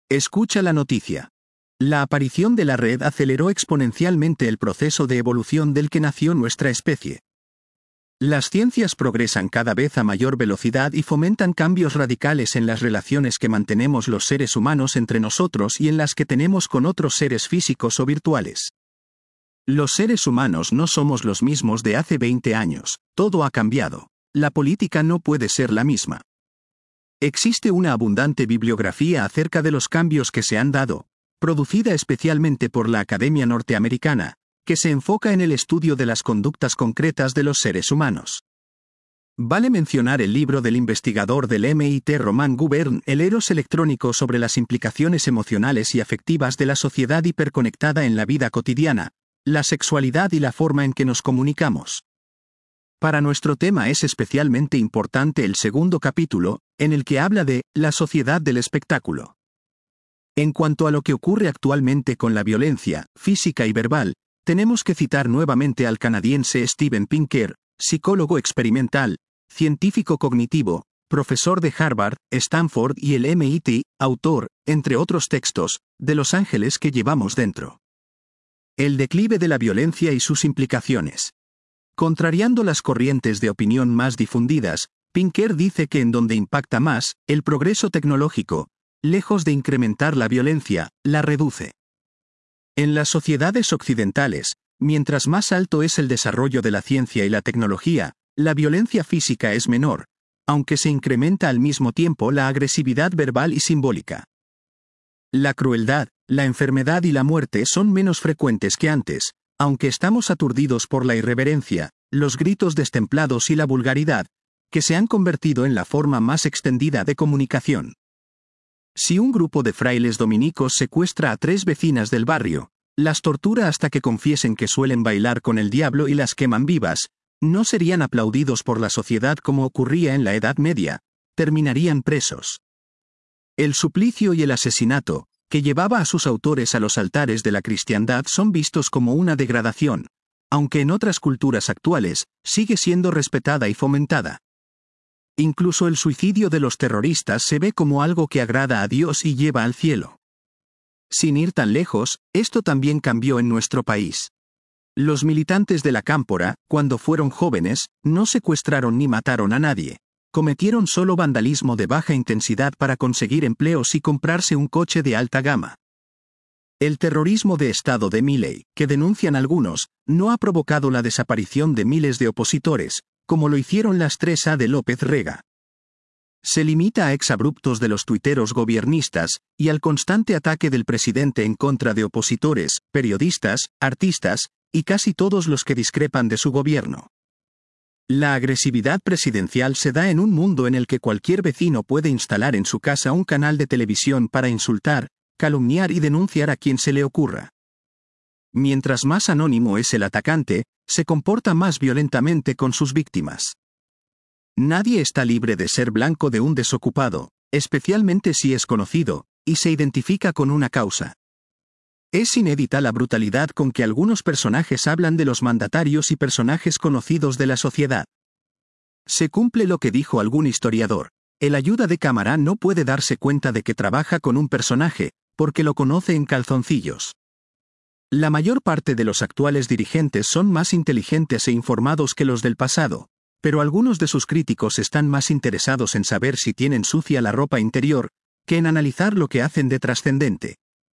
Escucha la noticia. La aparición de la red aceleró exponencialmente el proceso de evolución del que nació nuestra especie. Las ciencias progresan cada vez a mayor velocidad y fomentan cambios radicales en las relaciones que mantenemos los seres humanos entre nosotros y en las que tenemos con otros seres físicos o virtuales. Los seres humanos no somos los mismos de hace 20 años, todo ha cambiado. La política no puede ser la misma. Existe una abundante bibliografía acerca de los cambios que se han dado, producida especialmente por la Academia Norteamericana, que se enfoca en el estudio de las conductas concretas de los seres humanos. Vale mencionar el libro del investigador del MIT Roman Goubern, El Eros electrónico, sobre las implicaciones emocionales y afectivas de la sociedad hiperconectada en la vida cotidiana, la sexualidad y la forma en que nos comunicamos. Para nuestro tema es especialmente importante el segundo capítulo, en el que habla de la sociedad del espectáculo. En cuanto a lo que ocurre actualmente con la violencia, física y verbal, tenemos que citar nuevamente al canadiense Steven Pinker, psicólogo experimental, científico cognitivo, profesor de Harvard, Stanford y el MIT, autor, entre otros textos, de Los ángeles que llevamos dentro. El declive de la violencia y sus implicaciones. Contrariando las corrientes de opinión más difundidas, Pinker dice que en donde impacta más, el progreso tecnológico, lejos de incrementar la violencia, la reduce. En las sociedades occidentales, mientras más alto es el desarrollo de la ciencia y la tecnología, la violencia física es menor, aunque se incrementa al mismo tiempo la agresividad verbal y simbólica. La crueldad, la enfermedad y la muerte son menos frecuentes que antes, aunque estamos aturdidos por la irreverencia, los gritos destemplados y la vulgaridad, que se han convertido en la forma más extendida de comunicación. Si un grupo de frailes dominicos secuestra a 3 vecinas del barrio, las tortura hasta que confiesen que suelen bailar con el diablo y las queman vivas, no serían aplaudidos por la sociedad como ocurría en la Edad Media, terminarían presos. El suplicio y el asesinato, que llevaba a sus autores a los altares de la cristiandad, son vistos como una degradación, aunque en otras culturas actuales, sigue siendo respetada y fomentada. Incluso el suicidio de los terroristas se ve como algo que agrada a Dios y lleva al cielo. Sin ir tan lejos, esto también cambió en nuestro país. Los militantes de la Cámpora, cuando fueron jóvenes, no secuestraron ni mataron a nadie. Cometieron solo vandalismo de baja intensidad para conseguir empleos y comprarse un coche de alta gama. El terrorismo de Estado de Milei, que denuncian algunos, no ha provocado la desaparición de miles de opositores, como lo hicieron las 3A de López Rega. Se limita a exabruptos de los tuiteros gobiernistas, y al constante ataque del presidente en contra de opositores, periodistas, artistas, y casi todos los que discrepan de su gobierno. La agresividad presidencial se da en un mundo en el que cualquier vecino puede instalar en su casa un canal de televisión para insultar, calumniar y denunciar a quien se le ocurra. Mientras más anónimo es el atacante, se comporta más violentamente con sus víctimas. Nadie está libre de ser blanco de un desocupado, especialmente si es conocido, y se identifica con una causa. Es inédita la brutalidad con que algunos personajes hablan de los mandatarios y personajes conocidos de la sociedad. Se cumple lo que dijo algún historiador: el ayuda de cámara no puede darse cuenta de que trabaja con un personaje, porque lo conoce en calzoncillos. La mayor parte de los actuales dirigentes son más inteligentes e informados que los del pasado, pero algunos de sus críticos están más interesados en saber si tienen sucia la ropa interior, que en analizar lo que hacen de trascendente.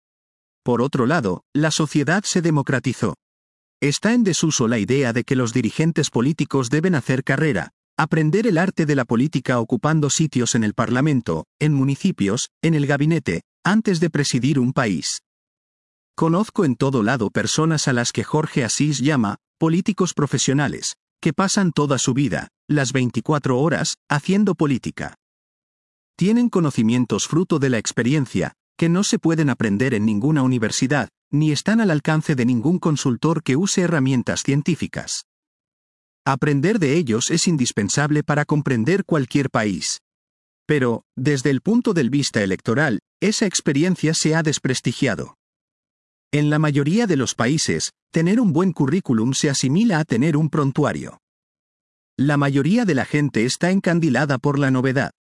Por otro lado, la sociedad se democratizó. Está en desuso la idea de que los dirigentes políticos deben hacer carrera, aprender el arte de la política ocupando sitios en el Parlamento, en municipios, en el gabinete, antes de presidir un país. Conozco en todo lado personas a las que Jorge Asís llama políticos profesionales, que pasan toda su vida, las 24 horas, haciendo política. Tienen conocimientos fruto de la experiencia, que no se pueden aprender en ninguna universidad, ni están al alcance de ningún consultor que use herramientas científicas. Aprender de ellos es indispensable para comprender cualquier país. Pero, desde el punto de vista electoral, esa experiencia se ha desprestigiado. En la mayoría de los países, tener un buen currículum se asimila a tener un prontuario. La mayoría de la gente está encandilada por la novedad.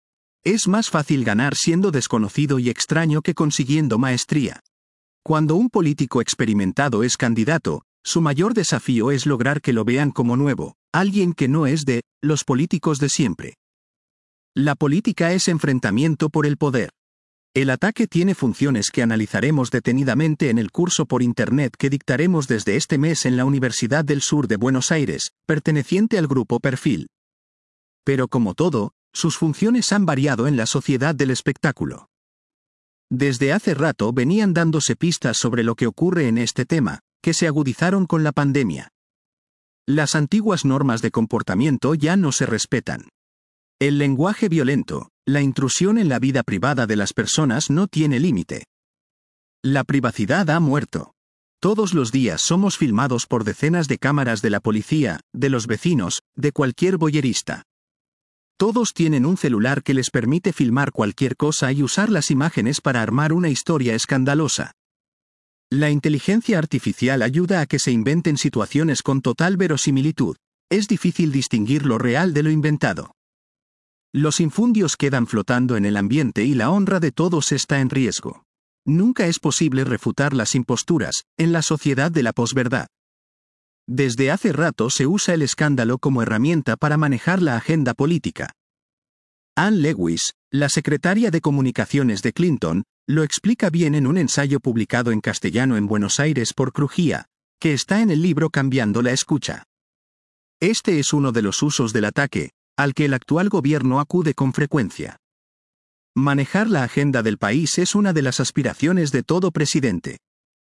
Es más fácil ganar siendo desconocido y extraño que consiguiendo maestría. Cuando un político experimentado es candidato, su mayor desafío es lograr que lo vean como nuevo, alguien que no es de los políticos de siempre. La política es enfrentamiento por el poder. El ataque tiene funciones que analizaremos detenidamente en el curso por Internet que dictaremos desde este mes en la Universidad del Sur de Buenos Aires, perteneciente al grupo Perfil. Pero como todo, sus funciones han variado en la sociedad del espectáculo. Desde hace rato venían dándose pistas sobre lo que ocurre en este tema, que se agudizaron con la pandemia. Las antiguas normas de comportamiento ya no se respetan. El lenguaje violento, la intrusión en la vida privada de las personas no tiene límite. La privacidad ha muerto. Todos los días somos filmados por decenas de cámaras de la policía, de los vecinos, de cualquier voyerista. Todos tienen un celular que les permite filmar cualquier cosa y usar las imágenes para armar una historia escandalosa. La inteligencia artificial ayuda a que se inventen situaciones con total verosimilitud. Es difícil distinguir lo real de lo inventado. Los infundios quedan flotando en el ambiente y la honra de todos está en riesgo. Nunca es posible refutar las imposturas, en la sociedad de la posverdad. Desde hace rato se usa el escándalo como herramienta para manejar la agenda política. Ann Lewis, la secretaria de Comunicaciones de Clinton, lo explica bien en un ensayo publicado en castellano en Buenos Aires por Crujía, que está en el libro Cambiando la escucha. Este es uno de los usos del ataque, al que el actual gobierno acude con frecuencia. Manejar la agenda del país es una de las aspiraciones de todo presidente.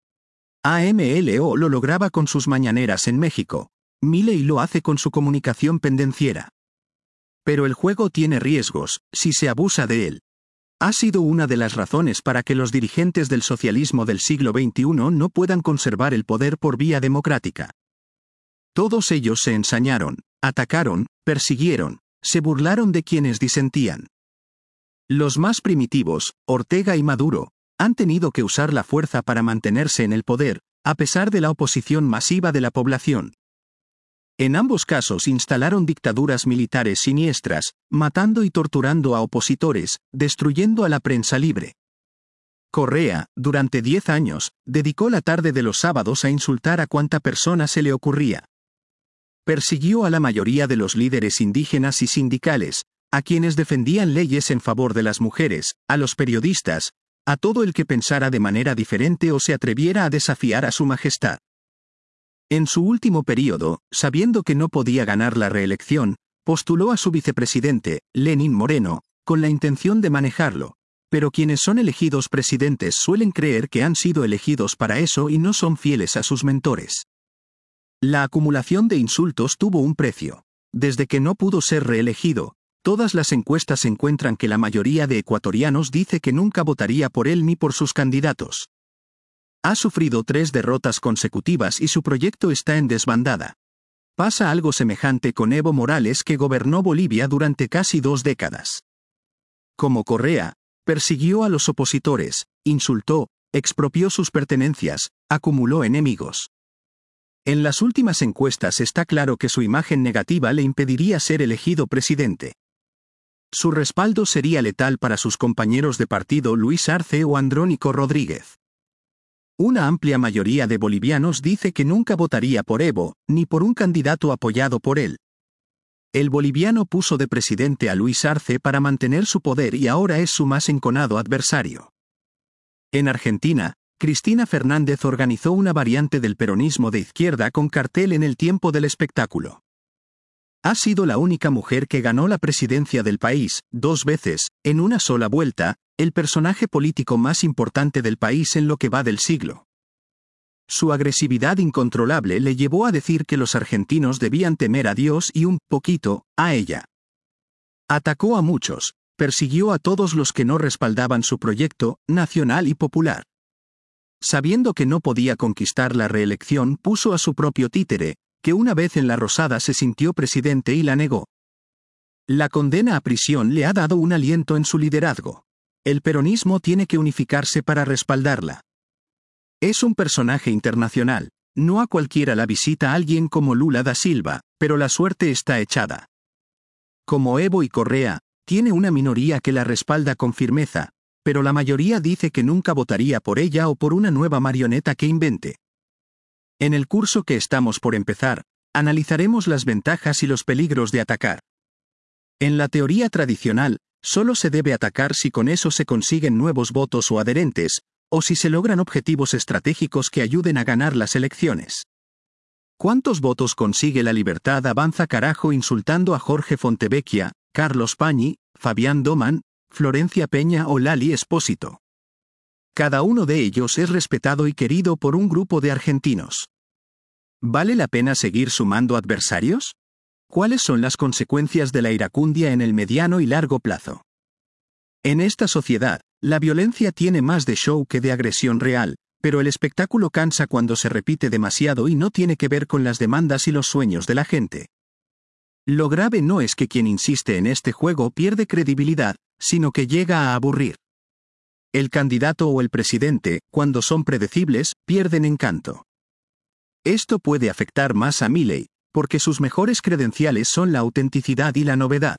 AMLO lo lograba con sus mañaneras en México. Milei lo hace con su comunicación pendenciera. Pero el juego tiene riesgos, si se abusa de él. Ha sido una de las razones para que los dirigentes del socialismo del siglo XXI no puedan conservar el poder por vía democrática. Todos ellos se ensañaron, atacaron, persiguieron, se burlaron de quienes disentían. Los más primitivos, Ortega y Maduro, han tenido que usar la fuerza para mantenerse en el poder, a pesar de la oposición masiva de la población. En ambos casos instalaron dictaduras militares siniestras, matando y torturando a opositores, destruyendo a la prensa libre. Correa, durante 10 años, dedicó la tarde de los sábados a insultar a cuanta persona se le ocurría. Persiguió a la mayoría de los líderes indígenas y sindicales, a quienes defendían leyes en favor de las mujeres, a los periodistas, a todo el que pensara de manera diferente o se atreviera a desafiar a su majestad. En su último período, sabiendo que no podía ganar la reelección, postuló a su vicepresidente, Lenín Moreno, con la intención de manejarlo, pero quienes son elegidos presidentes suelen creer que han sido elegidos para eso y no son fieles a sus mentores. La acumulación de insultos tuvo un precio. Desde que no pudo ser reelegido, todas las encuestas encuentran que la mayoría de ecuatorianos dice que nunca votaría por él ni por sus candidatos. Ha sufrido 3 derrotas consecutivas y su proyecto está en desbandada. Pasa algo semejante con Evo Morales, que gobernó Bolivia durante casi 2 décadas. Como Correa, persiguió a los opositores, insultó, expropió sus pertenencias, acumuló enemigos. En las últimas encuestas está claro que su imagen negativa le impediría ser elegido presidente. Su respaldo sería letal para sus compañeros de partido Luis Arce o Andrónico Rodríguez. Una amplia mayoría de bolivianos dice que nunca votaría por Evo, ni por un candidato apoyado por él. El boliviano puso de presidente a Luis Arce para mantener su poder y ahora es su más enconado adversario. En Argentina, Cristina Fernández organizó una variante del peronismo de izquierda con cartel en el tiempo del espectáculo. Ha sido la única mujer que ganó la presidencia del país, 2 veces, en una sola vuelta, el personaje político más importante del país en lo que va del siglo. Su agresividad incontrolable le llevó a decir que los argentinos debían temer a Dios y un poquito, a ella. Atacó a muchos, persiguió a todos los que no respaldaban su proyecto, nacional y popular. Sabiendo que no podía conquistar la reelección, puso a su propio títere, que una vez en la Rosada se sintió presidente y la negó. La condena a prisión le ha dado un aliento en su liderazgo. El peronismo tiene que unificarse para respaldarla. Es un personaje internacional, no a cualquiera la visita alguien como Lula da Silva, pero la suerte está echada. Como Evo y Correa, tiene una minoría que la respalda con firmeza, pero la mayoría dice que nunca votaría por ella o por una nueva marioneta que invente. En el curso que estamos por empezar, analizaremos las ventajas y los peligros de atacar. En la teoría tradicional, solo se debe atacar si con eso se consiguen nuevos votos o adherentes, o si se logran objetivos estratégicos que ayuden a ganar las elecciones. ¿Cuántos votos consigue La Libertad Avanza Carajo insultando a Jorge Fontevecchia, Carlos Pañi, Fabián Doman, Florencia Peña o Lali Espósito? Cada uno de ellos es respetado y querido por un grupo de argentinos. ¿Vale la pena seguir sumando adversarios? ¿Cuáles son las consecuencias de la iracundia en el mediano y largo plazo? En esta sociedad, la violencia tiene más de show que de agresión real, pero el espectáculo cansa cuando se repite demasiado y no tiene que ver con las demandas y los sueños de la gente. Lo grave no es que quien insiste en este juego pierde credibilidad, sino que llega a aburrir. El candidato o el presidente, cuando son predecibles, pierden encanto. Esto puede afectar más a Milei, porque sus mejores credenciales son la autenticidad y la novedad.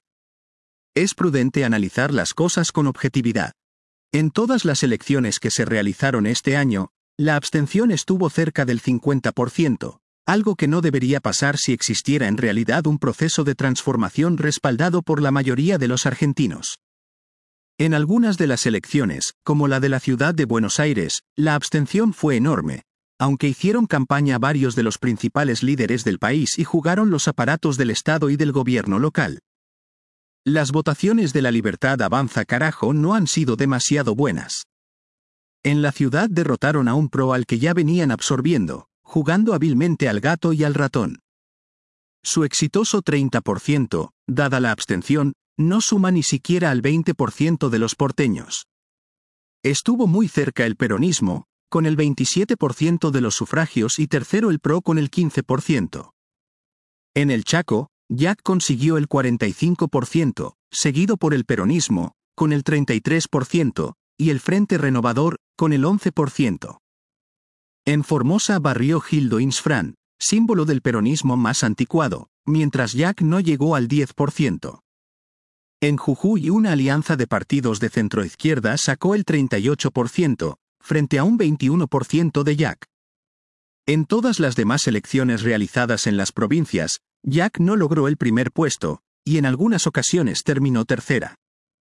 Es prudente analizar las cosas con objetividad. En todas las elecciones que se realizaron este año, la abstención estuvo cerca del 50%, algo que no debería pasar si existiera en realidad un proceso de transformación respaldado por la mayoría de los argentinos. En algunas de las elecciones, como la de la ciudad de Buenos Aires, la abstención fue enorme, aunque hicieron campaña varios de los principales líderes del país y jugaron los aparatos del Estado y del gobierno local. Las votaciones de La Libertad Avanza Carajo no han sido demasiado buenas. En la ciudad derrotaron a un PRO al que ya venían absorbiendo, jugando hábilmente al gato y al ratón. Su exitoso 30%, dada la abstención, no suma ni siquiera al 20% de los porteños. Estuvo muy cerca el peronismo, con el 27% de los sufragios y tercero el PRO con el 15%. En el Chaco, Jack consiguió el 45%, seguido por el peronismo, con el 33%, y el Frente Renovador, con el 11%. En Formosa barrió Gildo Insfrán, símbolo del peronismo más anticuado, mientras Jack no llegó al 10%. En Jujuy una alianza de partidos de centroizquierda sacó el 38%, frente a un 21% de Jack. En todas las demás elecciones realizadas en las provincias, Jack no logró el primer puesto, y en algunas ocasiones terminó tercera.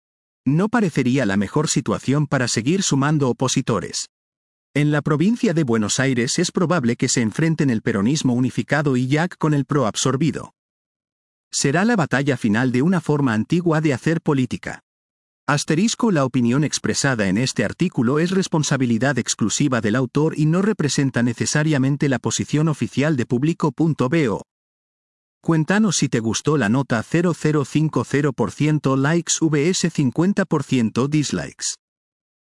No parecería la mejor situación para seguir sumando opositores. En la provincia de Buenos Aires es probable que se enfrenten el peronismo unificado y Jack con el PRO absorbido. Será la batalla final de una forma antigua de hacer política. La opinión expresada en este artículo es responsabilidad exclusiva del autor y no representa necesariamente la posición oficial de Público.bo. Cuéntanos si te gustó la nota 0050% likes vs 50% dislikes.